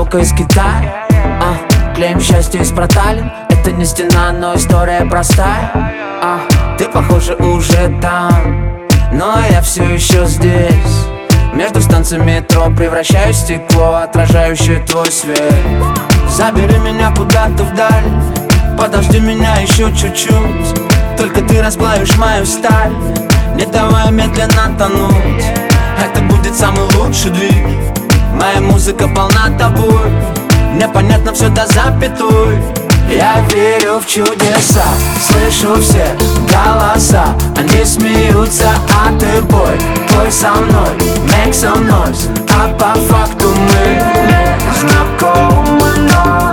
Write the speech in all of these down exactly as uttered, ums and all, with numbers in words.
только из Китая. а, Клеим счастье из проталин. Это не стена, но история простая. а, Ты, похоже, уже там, но я все еще здесь. Между станциями метро превращаюсь в стекло, отражающее твой свет. Забери меня куда-то вдаль, подожди меня еще чуть-чуть. Только ты расплавишь мою сталь, не давай медленно тонуть. Это будет самый лучший двиг. Моя музыка полна тобой, мне понятно все до запятой. Я верю в чудеса, слышу все голоса. Они смеются, а ты пой, пой со мной, make some noise. А по факту мы знакомы, но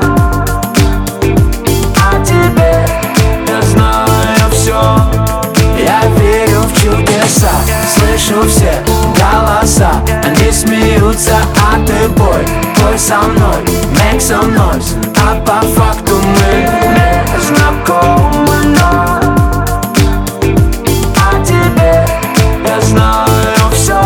о тебе я знаю все. Я верю в чудеса, слышу все голоса. Они смеются, а ты пой, пой со мной, make some noise. А по факту мы знакомы, но о тебе я знаю все.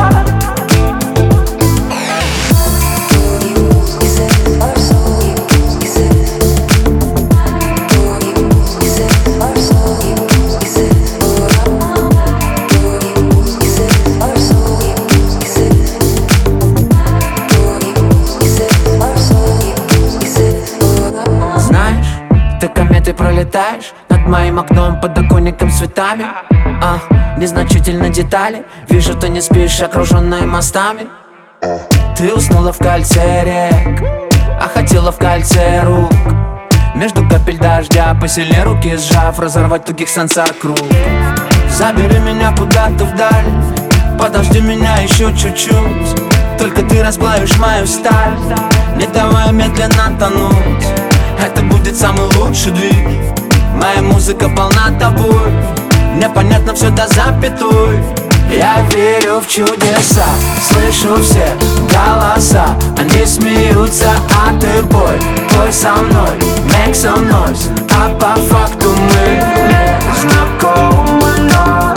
Ты кометой пролетаешь над моим окном, подоконником, цветами. а, Незначительно детали. Вижу, ты не спишь, окруженная мостами. Ты уснула в кольце рек, а хотела в кольце рук. Между капель дождя посильнее руки сжав, разорвать тугих сансар круг. Забери меня куда-то вдаль, подожди меня еще чуть-чуть. Только ты расплавишь мою сталь, не давай медленно тонуть. Это будет самый лучший двиг. Моя музыка полна тобой, мне понятно все до запятой. Я верю в чудеса, слышу все голоса. Они смеются, а ты пой, пой со мной, make some noise. А по факту мы знакомы, но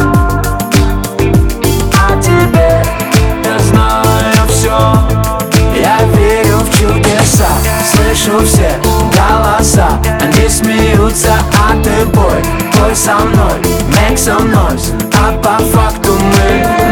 о тебе я знаю все. Я верю в чудеса, слышу все голоса. Они смеются, а ты пой, пой со мной, make some noise. А по факту мы